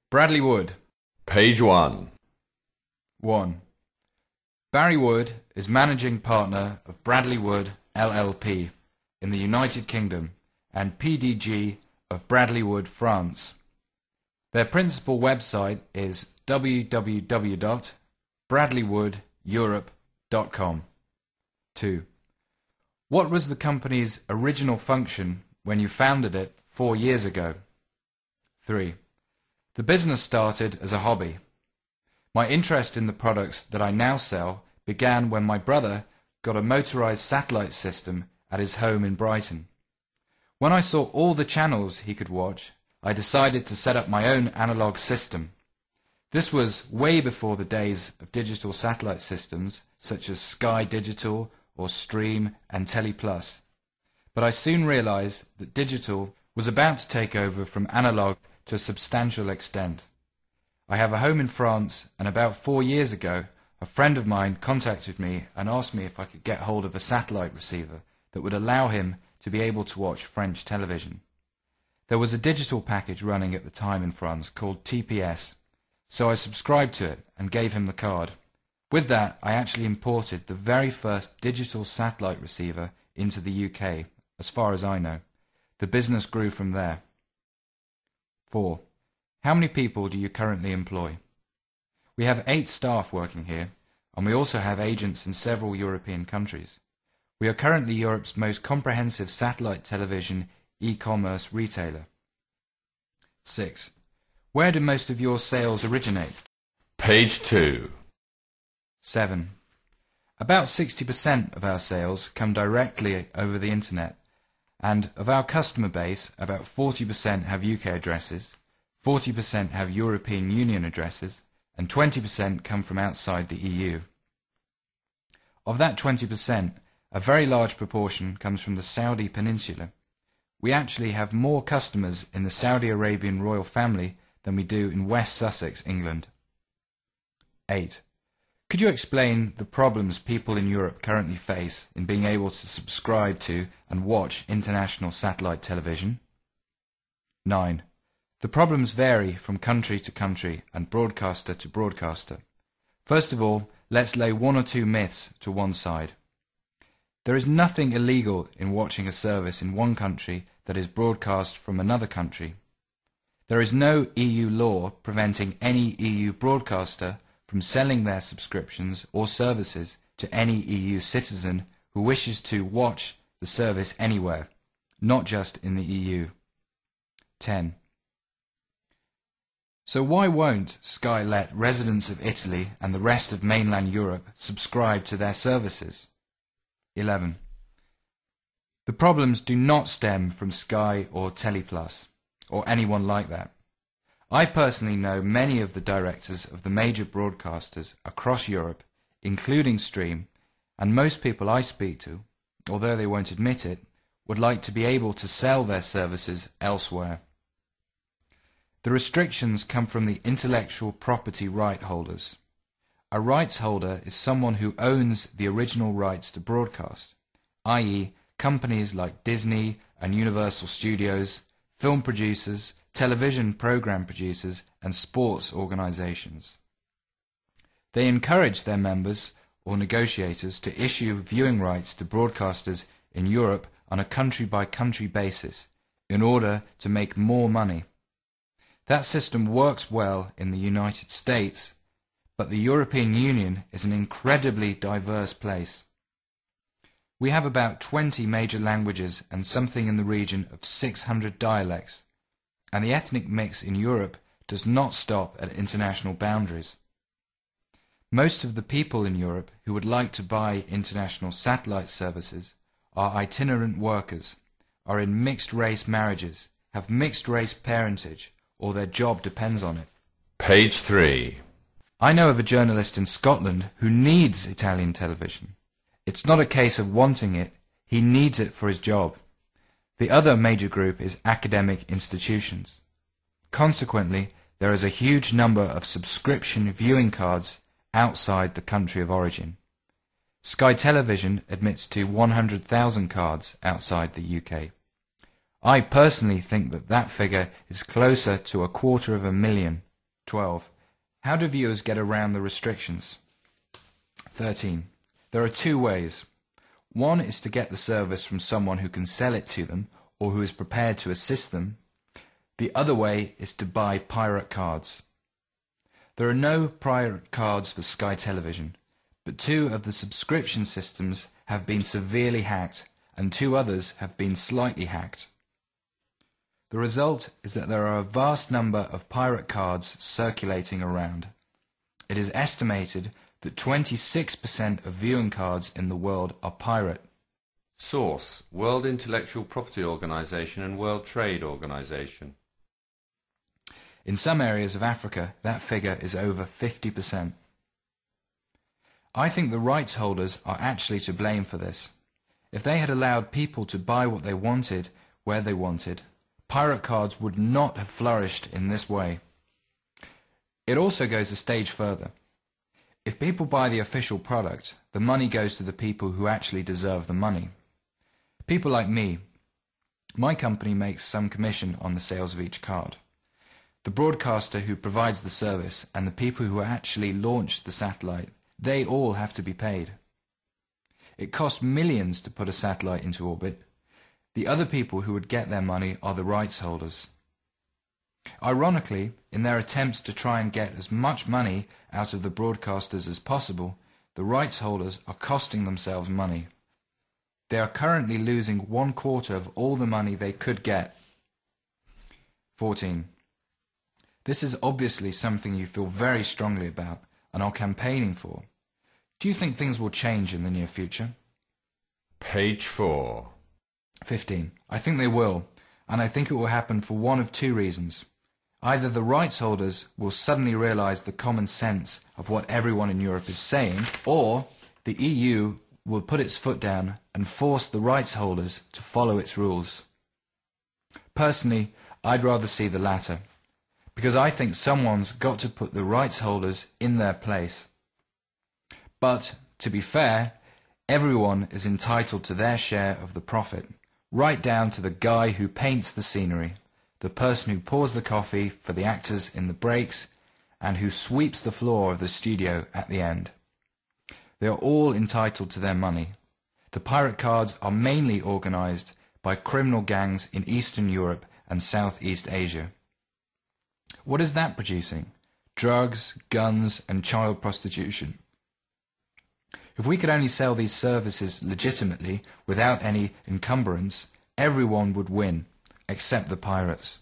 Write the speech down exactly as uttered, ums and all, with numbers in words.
Bradley Wood. Page one. one. Barry Wood is managing partner of Bradley Wood L L P in the United Kingdom and P D G of Bradley Wood France. Their principal website is w w w dot bradley wood europe dot com. two. What was the company's original function when you founded it four years ago? three. The business started as a hobby. My interest in the products that I now sell began when my brother got a motorized satellite system at his home in Brighton. When I saw all the channels he could watch, I decided to set up my own analog system. This was way before the days of digital satellite systems such as Sky Digital or Stream and Teleplus. But I soon realized that digital was about to take over from analog to a substantial extent. I have a home in France, and about four years ago, a friend of mine contacted me and asked me if I could get hold of a satellite receiver that would allow him to be able to watch French television. There was a digital package running at the time in France called T P S, so I subscribed to it and gave him the card. With that, I actually imported the very first digital satellite receiver into the U K, as far as I know. The business grew from there. four. How many people do you currently employ? We have eight staff working here, and we also have agents in several European countries. We are currently Europe's most comprehensive satellite television e-commerce retailer. six. Where do most of your sales originate? Page two. seven. About sixty percent of our sales come directly over the internet, and of our customer base, about forty percent have U K addresses, forty percent have European Union addresses, and twenty percent come from outside the E U. Of that twenty percent, a very large proportion comes from the Saudi Peninsula. We actually have more customers in the Saudi Arabian royal family than we do in West Sussex, England. eight. Could you explain the problems people in Europe currently face in being able to subscribe to and watch international satellite television? nine. The problems vary from country to country and broadcaster to broadcaster. First of all, let's lay one or two myths to one side. There is nothing illegal in watching a service in one country that is broadcast from another country. There is no E U law preventing any E U broadcaster from selling their subscriptions or services to any E U citizen who wishes to watch the service anywhere, not just in the E U. ten. So why won't Sky let residents of Italy and the rest of mainland Europe subscribe to their services? eleven. The problems do not stem from Sky or Teleplus, or anyone like that. I personally know many of the directors of the major broadcasters across Europe, including Stream, and most people I speak to, although they won't admit it, would like to be able to sell their services elsewhere. The restrictions come from the intellectual property right holders. A rights holder is someone who owns the original rights to broadcast, that is companies like Disney and Universal Studios, film producers, television program producers, and sports organizations. They encourage their members or negotiators to issue viewing rights to broadcasters in Europe on a country-by-country basis in order to make more money. That system works well in the United States, but the European Union is an incredibly diverse place. We have about twenty major languages and something in the region of six hundred dialects, and the ethnic mix in Europe does not stop at international boundaries. Most of the people in Europe who would like to buy international satellite services are itinerant workers, are in mixed-race marriages, have mixed-race parentage, or their job depends on it. Page three. I know of a journalist in Scotland who needs Italian television. It's not a case of wanting it, he needs it for his job. The other major group is academic institutions. Consequently, there is a huge number of subscription viewing cards outside the country of origin. Sky Television admits to one hundred thousand cards outside the U K. I personally think that that figure is closer to a quarter of a million. twelve. How do viewers get around the restrictions? thirteen. There are two ways. One is to get the service from someone who can sell it to them or who is prepared to assist them. The other way is to buy pirate cards. There are no pirate cards for Sky Television, but two of the subscription systems have been severely hacked and two others have been slightly hacked. The result is that there are a vast number of pirate cards circulating around. It is estimated that twenty-six percent of viewing cards in the world are pirate. Source: World Intellectual Property Organization and World Trade Organization. In some areas of Africa, that figure is over fifty percent. I think the rights holders are actually to blame for this. If they had allowed people to buy what they wanted, where they wanted, pirate cards would not have flourished in this way. It also goes a stage further. If people buy the official product, the money goes to the people who actually deserve the money. People like me. My company makes some commission on the sales of each card. The broadcaster who provides the service and the people who actually launched the satellite, they all have to be paid. It costs millions to put a satellite into orbit. The other people who would get their money are the rights holders. Ironically, in their attempts to try and get as much money out of the broadcasters as possible, the rights holders are costing themselves money. They are currently losing one quarter of all the money they could get. fourteen. This is obviously something you feel very strongly about and are campaigning for. Do you think things will change in the near future? Page four. fifteen. I think they will, and I think it will happen for one of two reasons. Either the rights holders will suddenly realize the common sense of what everyone in Europe is saying, or the E U will put its foot down and force the rights holders to follow its rules. Personally, I'd rather see the latter, because I think someone's got to put the rights holders in their place. But, to be fair, everyone is entitled to their share of the profit, right down to the guy who paints the scenery, the person who pours the coffee for the actors in the breaks, and who sweeps the floor of the studio at the end. They are all entitled to their money. The pirate cards are mainly organized by criminal gangs in Eastern Europe and Southeast Asia. What is that producing? Drugs, guns, and child prostitution. If we could only sell these services legitimately, without any encumbrance, everyone would win, except the pirates.